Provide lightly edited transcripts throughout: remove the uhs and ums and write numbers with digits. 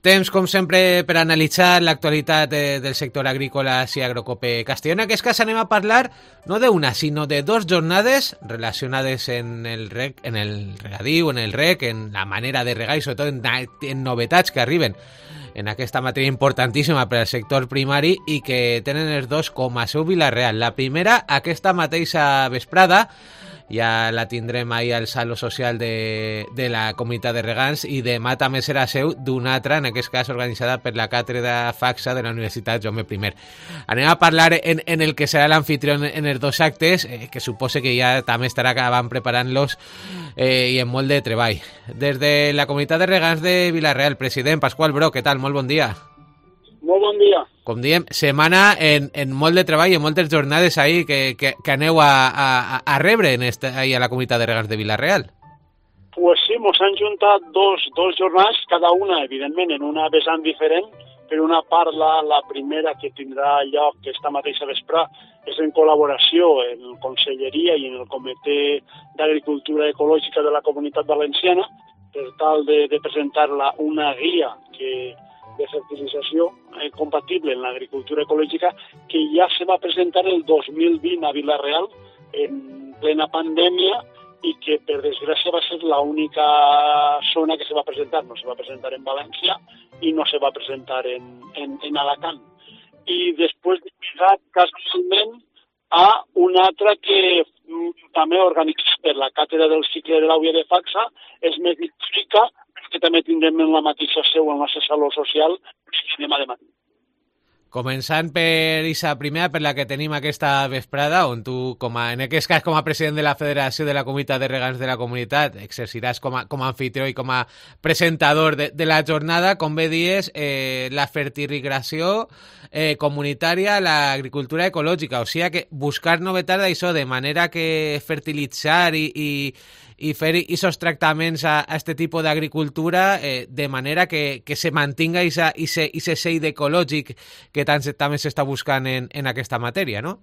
Temps, com sempre, per analitzar l'actualitat del sector agrícola i agrocope castelló. En aquest cas anem a parlar no d'una, sinó de dos jornades relacionades en el reg, en el regadiu, en el reg, en la manera de regar i sobretot en novetats que arriben en aquesta matèria importantíssima per al sector primari i que tenen els dos com a seu Vila-real. La primera, aquesta mateixa vesprada, ja la tindrem ahir al Saló Social de la Comunitat de Regants i demà també serà seu d'una altra, en aquest cas organitzada per la Càtedra FACSA de la Universitat Jaume I. Anem a parlar en el que serà l'anfitrió en els dos actes, que suposa que ja també estarà acabant preparant-los i amb molt de treball. Des de la Comunitat de Regants de Vila-real, president Pasqual Bro, què tal? Molt bon dia. Molt bon dia. Com diem, setmana en molt de treball i en moltes jornades ahir que aneu a rebre ahir a la Comunitat de Regants de Vila-real. Pues sí, mos han juntat dos jornades, cada una, evidentment, en una vessant diferent. Per una part, la primera que tindrà lloc aquesta mateixa vespre és en col·laboració en la Conselleria i en el Comitè d'Agricultura Ecològica de la Comunitat Valenciana per tal de presentar-la una guia de fertilització compatible en l'agricultura ecològica que ja se va presentar el 2020 a Vila-real en plena pandèmia i que per desgràcia va ser l'única zona que se va presentar. No se va presentar en València i no se va presentar en Alacant. I després lligat casualment a una altra que també organitza per la Càtedra del Cicle de l'Auia de FACSA, és més històrica, que també tindrem en la mateixa seu al nostre saló social demà de matí. Començant per aquesta primera, per la que tenim aquesta vesprada, on tu, en aquest cas com a president de la Federació de la Comunitat de Regants de la Comunitat, exerciràs com a anfitrió i com a presentador de la jornada, com bé dies, la fertilizació comunitària, l'agricultura ecològica, o sigui que buscar novetats d'això, de manera que fertilitzar i fer aquests tractaments a aquest tipus d'agricultura de manera que se mantinga aquest sell ecològic que també s'està buscant en aquesta matèria, no?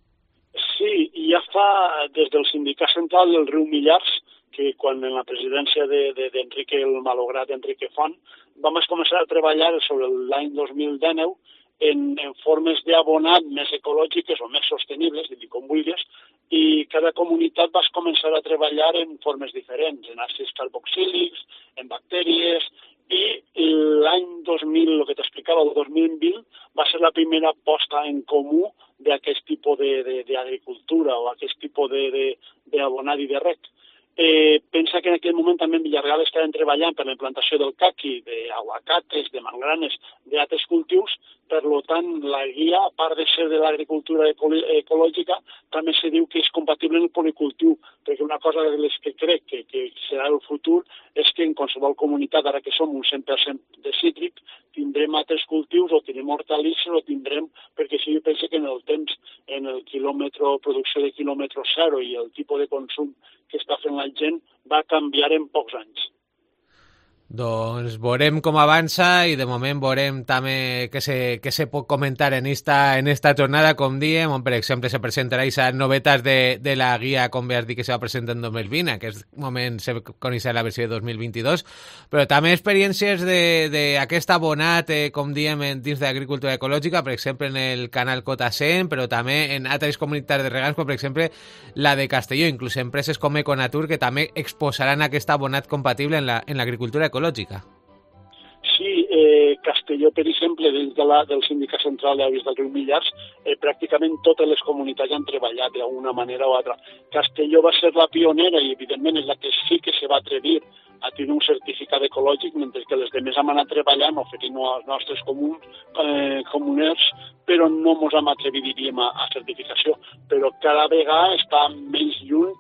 Sí, i ja fa des del Sindicat Central del Riu Millars, que quan en la presidència d'Enrique el malograt Enrique Font vam començar a treballar sobre l'any 2019 en formes d'abonat més ecològiques o més sostenibles, com vulguis, i cada comunitat va començar a treballar en formes diferents, en àcids carboxílics, en bactèries, i l'any 2000, el que t'explicava, el 2020, va ser la primera posta en comú d'aquest tipus d'agricultura o aquest tipus d'abonat i de rec. Pensa que en aquell moment també en Vila-real estaven treballant per la implantació del caqui, d'aguacates, de mangranes, d'altres cultius. Per tant, la guia, a part de ser de l'agricultura ecològica, també se diu que és compatible amb el policultiu, perquè una cosa de les que crec que serà el futur és que en qualsevol comunitat, ara que som un 100% de cítric, tindrem altres cultius o tindrem hortalisses o tindrem, perquè si jo penso que en el temps, en el producció de quilòmetre zero i el tipus de consum que està fent la gent va canviar en pocs anys. Doncs veurem com avança i de moment veurem també què se pot comentar en esta jornada, com diem, on per exemple se presentarà aquesta novetats de la guia, com bé has dit, que se va presentar en 2020, en aquest moment se coneixerà la versió de 2022, però també experiències d'aquest abonat, com diem, dins d'agricultura ecològica, per exemple en el canal Cota 100, però també en altres comunitats de regants, com per exemple la de Castelló, inclús empreses com Econatur, que també exposaran aquest abonat compatible en l'agricultura ecològica. Sí, Castelló, per exemple, dins del Sindicat Central d'Avis del Riu Millars, pràcticament totes les comunitats han treballat d'una manera o altra. Castelló va ser la pionera i, evidentment, és la que sí que se va atrevir a tenir un certificat ecològic, mentre que les demés hem anat treballant, oferint als nostres comuners, però no ens hem atrevit, diríem, a certificació. Però cada vegada està menys lluny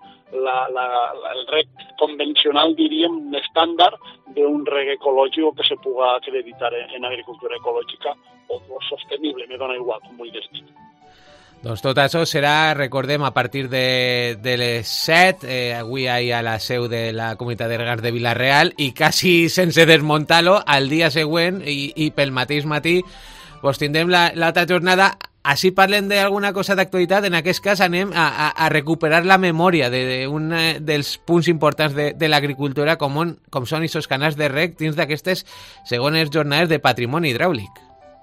el reg convencional, diríem, estàndard d'un reg ecològic que se puga acreditar en agricultura ecològica o sostenible, me dona igual, com vulguis dir. Doncs tot això serà, recordem, a partir de les 7, avui a la seu de la Comunitat de Regants de Vila-real, i quasi sense desmuntar-lo, al dia següent i pel mateix matí pues tindrem l'altra jornada Així parlem d'alguna cosa d'actualitat, en aquest cas anem a recuperar la memòria d'un dels punts importants de l'agricultura com són aquests canals de reg dins d'aquestes segones jornades de patrimoni hidràulic.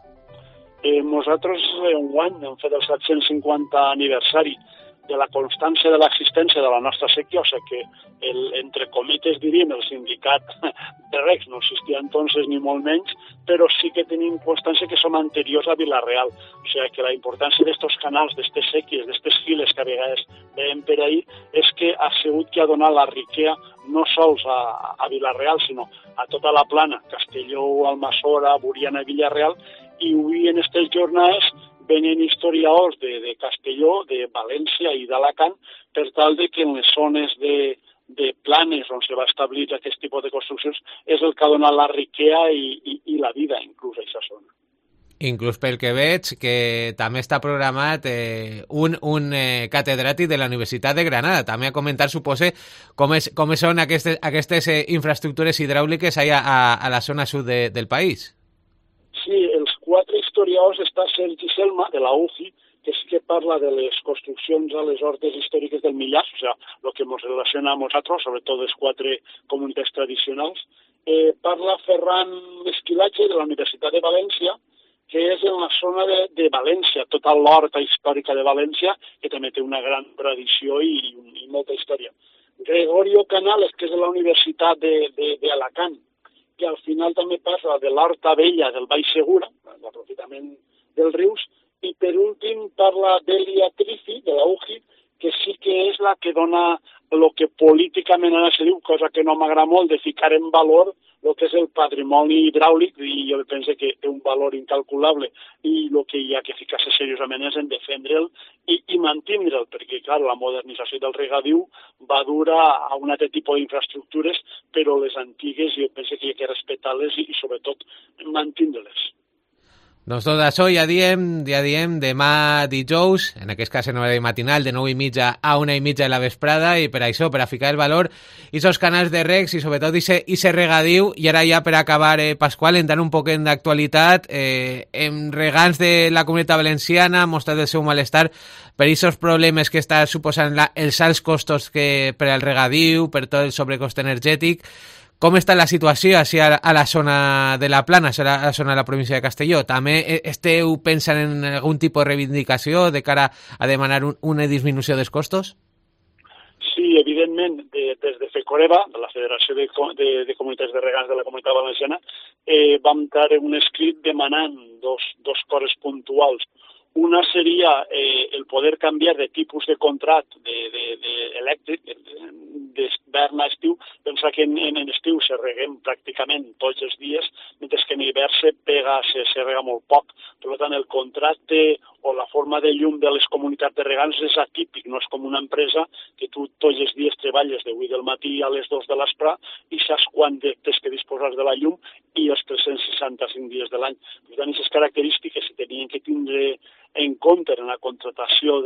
Nosaltres enguany hem fet el 750 aniversari de la constància de l'existència de la nostra sèquia, o sigui que, entre cometes diríem, el sindicat de regs no existia entonces ni molt menys, però sí que tenim constància que som anteriors a Vila-real. O sigui que la importància d'estos canals, d'estes sèquies, d'estes files que a vegades veiem per ahir, és que ha sigut que ha donat la riquea no sols a Vila-real, sinó a tota la plana, Castelló, Almassora, Buriana, Villarreal, i avui en aquestes jornades venen historiadors de Castelló, de València i d'Alacant, per tal de que en les zones de planes on se va establir aquest tipus de construccions és el que ha donat la riquea i la vida, inclús, a aquesta zona. Inclús pel que veig, que també està programat un catedràtic de la Universitat de Granada. També a comentar, supose, com són aquestes infraestructures hidràuliques allà a la zona sud del país. Sí, els 4 historiadors està Sergi Selma, de la UCI, que sí que parla de les construccions a les hortes històriques del Millars, o sigui, el que ens relaciona a nosaltres, sobretot les 4 comunitats tradicionals. Parla Ferran Esquilatge, de la Universitat de València, que és en la zona de València, tota l'horta històrica de València, que també té una gran tradició i molta història. Gregorio Canales, que és de la Universitat d'Alacant, que al final també parla de l'Horta Vella del Baix Segura, l'aprofitament dels rius, i per últim parla d'Elia Trifi, de la UCI, que sí que és la que dona el que políticament ara se diu, cosa que no m'agrada molt, de ficar en valor el que és el patrimoni hidràulic, i jo penso que té un valor incalculable, i el que hi ha que ficar-se seriosament és en defendre'l i mantindre'l, perquè, clar, la modernització del regadiu va dur a un altre tipus d'infraestructures, però les antigues jo penso que hi ha que respectar-les i sobretot, mantindre-les. Doncs tot això ja diem demà dijous, en aquest cas en horari matinal, de 9:30 a 1:30 de la vesprada, i per això, per a ficar el valor, i esos canals de regs i sobretot ese regadiu. I ara ja per acabar, Pasqual, entrant un poc en d'actualitat, en regants de la Comunitat Valenciana han mostrat el seu malestar per aquests problemes que està suposant els alts costos per al regadiu, per tot el sobrecost energètic. Com està la situació així a la zona de la Plana, a la zona de la província de Castelló? També esteu pensant en algun tipus de reivindicació de cara a demanar una disminució dels costos? Sí, evidentment, des de FECOREVA, de la Federació de Comunitats de Regants de la Comunitat Valenciana, vam treure un escrit demanant dos coses puntuals. Una seria el poder canviar de tipus de contracte elèctric d'hivern a estiu. Pensa que en estiu se reguem pràcticament tots els dies, mentre que en hivern se rega molt poc. Per tant, el contracte o la forma de llum de les comunitats de regants és atípic, no és com una empresa que tu tots els dies treballes de 8 del matí a les 2 de l'espre i saps quan tens que disposar de la llum i els 365 dies de l'any. Per tant, aquestes característiques se tenien que tindre en compte en la contratació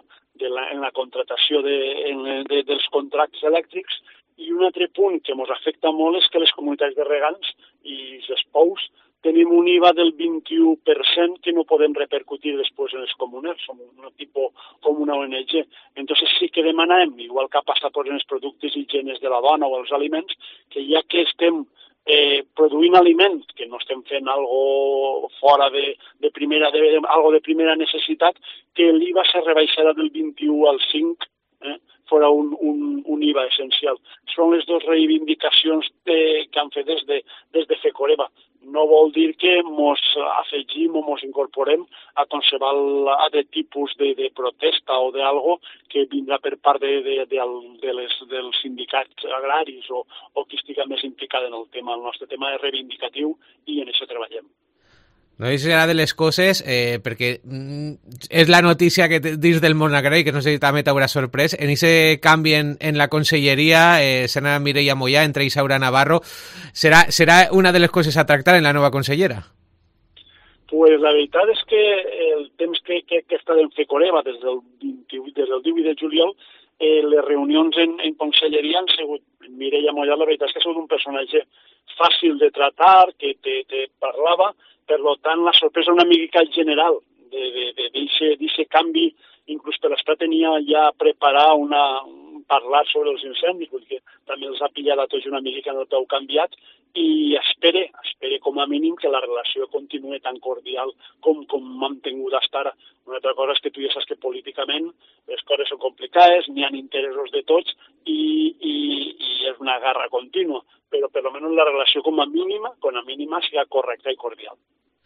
dels contractes elèctrics. I un altre punt que ens afecta molt és que les comunitats de regants i els POUs tenim un IVA del 21% que no podem repercutir després en els comuners, som un tipus com una ONG. Entonces sí que demanem, igual que ha passat en els productes higiene de la dona o els aliments, que ja que estem produint aliments, que no estem fent algo fora algo de primera necessitat, que l'IVA se rebaixarà del 21 al 5, fora un IVA essencial. Són les dues reivindicacions que han fet des de FECOREVA. No vol dir que ens afegim o ens incorporem a qualsevol altre tipus de protesta o d'algo que vindrà per part dels sindicats agraris o qui estigui més implicat en el tema. El nostre tema és reivindicatiu i en això treballem. No és una de les coses, perquè és la notícia que dins del món agrari, que no sé si també t'haurà sorprès, en aquest canvi en la conselleria, serà Mireia Moyà, entre Isaura Navarro, serà una de les coses a tractar en la nova consellera? Pues la veritat és que el temps que està en FECOREVA des del 18 de juliol, les reunions en conselleria han sigut, Mireia Moyà, la veritat és que ha sigut un personatge fàcil de tratar, que te parlava. Per tant, la sorpresa una mica general d'aquest canvi. Inclús per l'estat tenia ja preparar parlar sobre els incendis, perquè també els ha pillat a tots una mica en el peu canviat, i espere com a mínim que la relació continuï tan cordial com hem tingut fins ara. Una altra cosa és que tu ja saps que políticament les coses són complicades, n'hi ha interessos de tots i és una guerra contínua, però per almenys la relació com a mínima sigui correcta i cordial.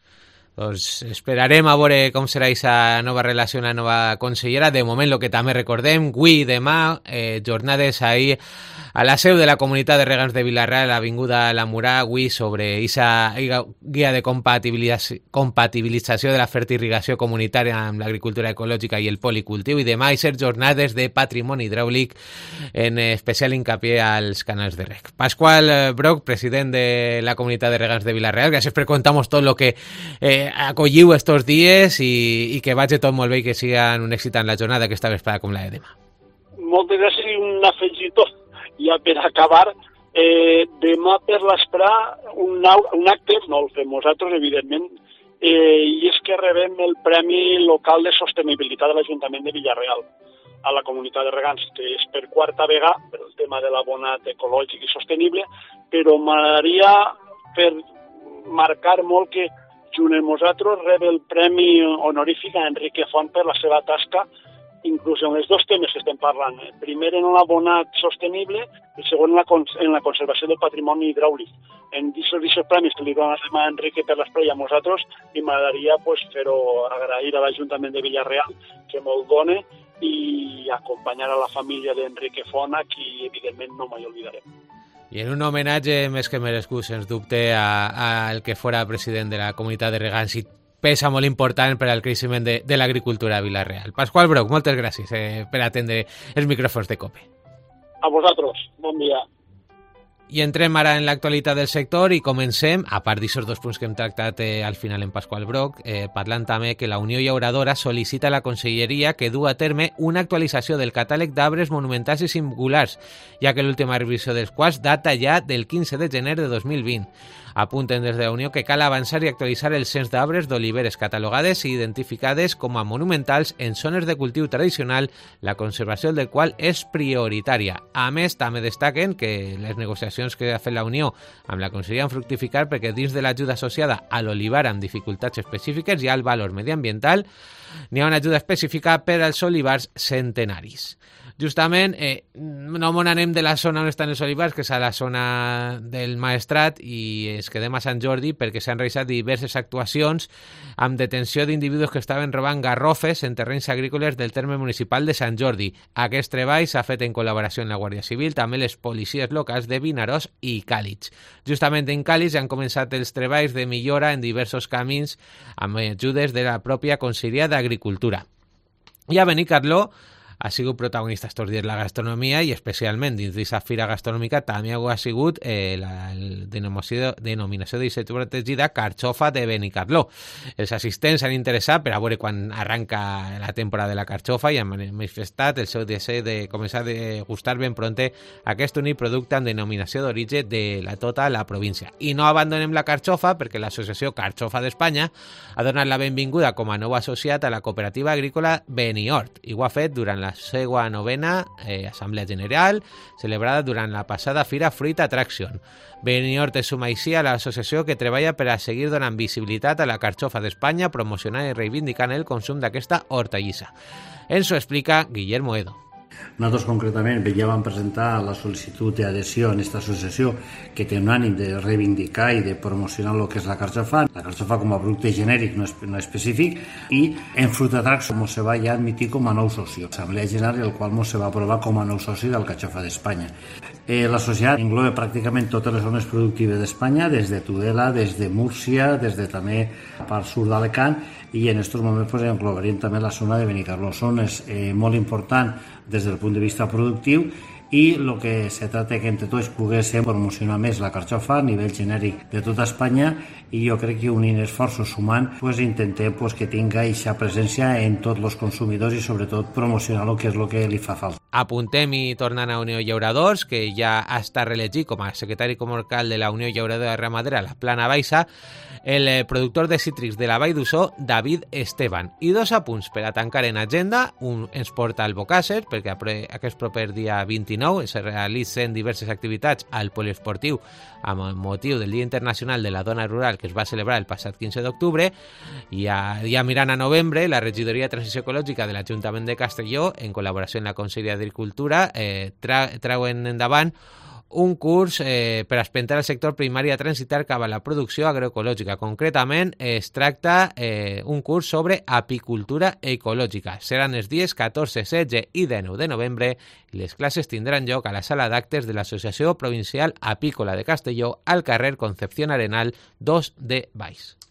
Doncs esperarem a veure com serà aquesta nova relació amb la nova consellera. De moment, el que també recordem, avui i demà, jornades ahir a la seu de la Comunitat de Regants de Vila-real, l'avinguda La Murà, avui sobre aquesta guia de compatibilització de la fertirrigació comunitària amb l'agricultura ecològica i el policultiu, i demà hi ser jornades de patrimoni hidràulic, en especial hincapié als canals de reg. Pasqual Broch, president de la Comunitat de Regants de Vila-real, gràcies per contar-nos tot el que acolliu estos dies i que vagi tot molt bé i que sigan un èxit en la jornada aquesta vesprada com la de demà. Moltes gràcies i un afegitó. Ja per acabar, demà per l'esprà un acte, no el fem nosaltres, evidentment, i és que rebem el Premi Local de Sostenibilitat de l'Ajuntament de Vila-real a la Comunitat de Regants, que és per quarta vegada, per el tema de l'abonat ecològic i sostenible, però m'agradaria per marcar molt que junt amb nosaltres rep el Premi Honorífic a Enrique Font per la seva tasca, inclús en els dos temes que estem parlant. Primer en l'abonat sostenible i segon en la conservació del patrimoni hidràulic. En aquests premis que li donem a Enrique per l'espai a nosaltres, i m'agradaria fer-ho agrair a l'Ajuntament de Vila-real, que me'l dona, i acompanyar a la família d'Enrique Font, a qui evidentment no mai oblidarem. I en un homenatge més que merescut, sens dubte, al que fora president de la Comunitat de Regants i peça molt important per al creixement de l'agricultura a Vila-real. Pasqual Broch, moltes gràcies per atendre els micròfons de COPE. A vosaltres, bon dia. I entrem ara en l'actualitat del sector i comencem, a part d'aquests dos punts que hem tractat al final en Pasqual Broch, parlant també que la Unió Llauradora sol·licita a la Conselleria que du a terme una actualització del catàleg d'arbres monumentals i singulars, ja que l'última revisió dels quals data ja del 15 de gener de 2020. Apunten des de la Unió que cal avançar i actualitzar el cens d'arbres d'oliveres catalogades i identificades com a monumentals en zones de cultiu tradicional, la conservació del qual és prioritària. A més, també destaquen que les negociacions que ha fet la Unió amb la Conselleria han fructificat perquè dins de l'ajuda associada a l'olivar amb dificultats específiques i al valor mediambiental n'hi ha una ajuda específica per als olivars centenaris. Justament, no m'on anem de la zona on estan els olivars, que és a la zona del Maestrat, i ens quedem a Sant Jordi perquè s'han realitzat diverses actuacions amb detenció d'individus que estaven robant garrofes en terrenys agrícoles del terme municipal de Sant Jordi. Aquest treball s'ha fet en col·laboració amb la Guàrdia Civil, també les policies locals de Vinaròs i Càlig. Justament en Càlig han començat els treballs de millora en diversos camins amb ajudes de la pròpia Conselleria d'Agricultura. I a Benicarló ha sigut protagonista estos dies la gastronomia i especialment dins d'aquesta fira gastronòmica també ha sigut la denominació d'eixa protegida Carxofa de Benicarló. Els assistents s'han interessat per a veure quan arranca la temporada de la carxofa i han manifestat el seu desig de començar a degustar ben pronte aquest únic producte amb denominació d'origen de tota la província. I no abandonem la carxofa perquè l'Associació Carxofa d'Espanya ha donat la benvinguda com a nou associat a la cooperativa agrícola Benihort i ho ha fet durant la seva novena Assemblea General, celebrada durant la passada Fira Fruit Attraction. Benihort es suma així a l'associació que treballa per a seguir donant visibilitat a la carxofa d'Espanya, promocionant i reivindicant el consum d'aquesta hortallissa. Ens ho explica Guillermo Edo. Nosaltres concretament ja vam presentar la sol·licitud d'adhesió en aquesta associació que té un ànim de reivindicar i de promocionar el que és la carxofa com a producte genèric no específic, i en Fruit Attraction se va ja admitir com a nou soci. L'Assemblea General, el qual se va aprovar com a nou soci del Carxofa d'Espanya. La societat engloba pràcticament totes les zones productives d'Espanya, des de Tudela, des de Múrcia, des de també la part sud d'Alacant, i en aquests moments englobaríem també la zona de Benicarló. Zones molt importants des del punt de vista productiu, i el que se tracta que entre tots poguéssim promocionar més la carxofa a nivell genèric de tota Espanya, i jo crec que unint esforços sumant intentem que tinga aquesta presència en tots els consumidors i sobretot promocionar el que és el que li fa falta. Apuntem i tornant a Unió Llauradors, que ja ha estat reelegit com a secretari comarcal de la Unió Llauradora Ramadera a la Plana Baixa, el productor de cítrics de la Vall d'Ussó, David Esteban. I 2 apunts per a tancar en agenda. Un ens porta al Bocàsser, perquè aquest proper dia 29 es realitzen diverses activitats al poliesportiu amb motiu del Dia Internacional de la Dona Rural, que es va celebrar el passat 15 d'octubre. I ja mirant a novembre, la Regidoria de Transició Ecològica de l'Ajuntament de Castelló, en col·laboració amb la Conselleria d'Agricultura, trauen endavant un curs per experimentar el sector primari a transitar cap a la producció agroecològica. Concretament, es tracta un curs sobre apicultura ecològica. Seran els dies 14, 16 i 19 de novembre i les classes tindran lloc a la sala d'actes de l'Associació Provincial Apícola de Castelló al carrer Concepción Arenal 2 de Baix.